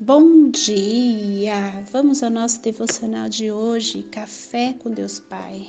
Bom dia! Vamos ao nosso devocional de hoje, Café com Deus Pai.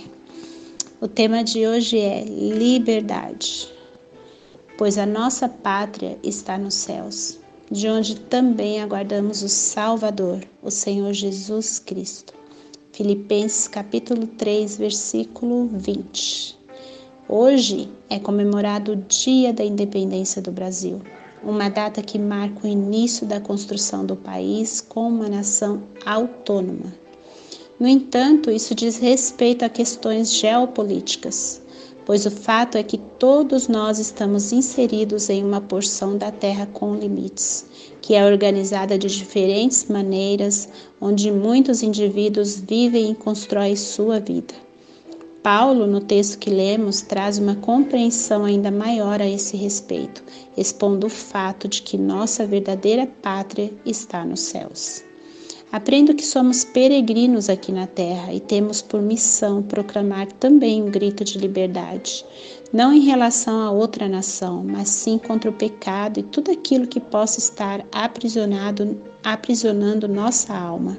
O tema de hoje é liberdade, pois a nossa pátria está nos céus, de onde também aguardamos o Salvador, o Senhor Jesus Cristo. Filipenses capítulo 3, versículo 20. Hoje é comemorado o Dia da Independência do Brasil, uma data que marca o início da construção do país como uma nação autônoma. No entanto, isso diz respeito a questões geopolíticas, pois o fato é que todos nós estamos inseridos em uma porção da terra com limites, que é organizada de diferentes maneiras, onde muitos indivíduos vivem e constroem sua vida. Paulo, no texto que lemos, traz uma compreensão ainda maior a esse respeito, expondo o fato de que nossa verdadeira pátria está nos céus. Aprendo que somos peregrinos aqui na terra e temos por missão proclamar também um grito de liberdade, não em relação a outra nação, mas sim contra o pecado e tudo aquilo que possa estar aprisionando nossa alma.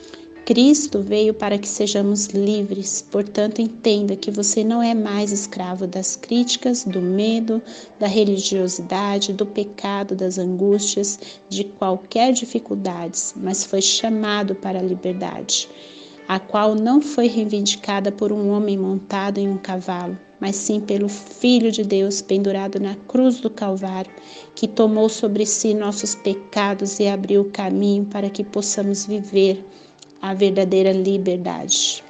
Cristo veio para que sejamos livres, portanto entenda que você não é mais escravo das críticas, do medo, da religiosidade, do pecado, das angústias, de qualquer dificuldade, mas foi chamado para a liberdade, a qual não foi reivindicada por um homem montado em um cavalo, mas sim pelo Filho de Deus pendurado na cruz do Calvário, que tomou sobre si nossos pecados e abriu o caminho para que possamos viver a verdadeira liberdade.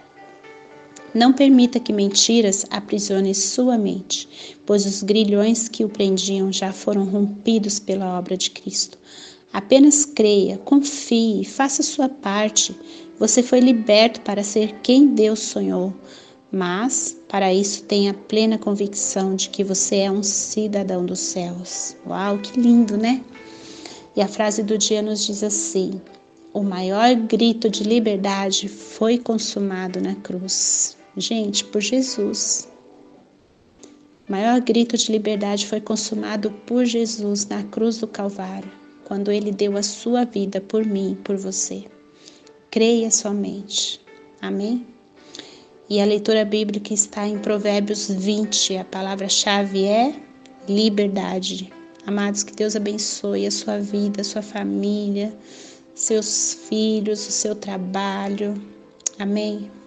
Não permita que mentiras aprisionem sua mente, pois os grilhões que o prendiam já foram rompidos pela obra de Cristo. Apenas creia, confie, faça sua parte. Você foi liberto para ser quem Deus sonhou, mas para isso tenha plena convicção de que você é um cidadão dos céus. Uau, que lindo, né? E a frase do dia nos diz assim: o maior grito de liberdade foi consumado na cruz. Gente, por Jesus. O maior grito de liberdade foi consumado por Jesus na cruz do Calvário, quando Ele deu a sua vida por mim, por você. Creia somente. Amém? E a leitura bíblica está em Provérbios 20. A palavra-chave é liberdade. Amados, que Deus abençoe a sua vida, a sua família, seus filhos, o seu trabalho. Amém?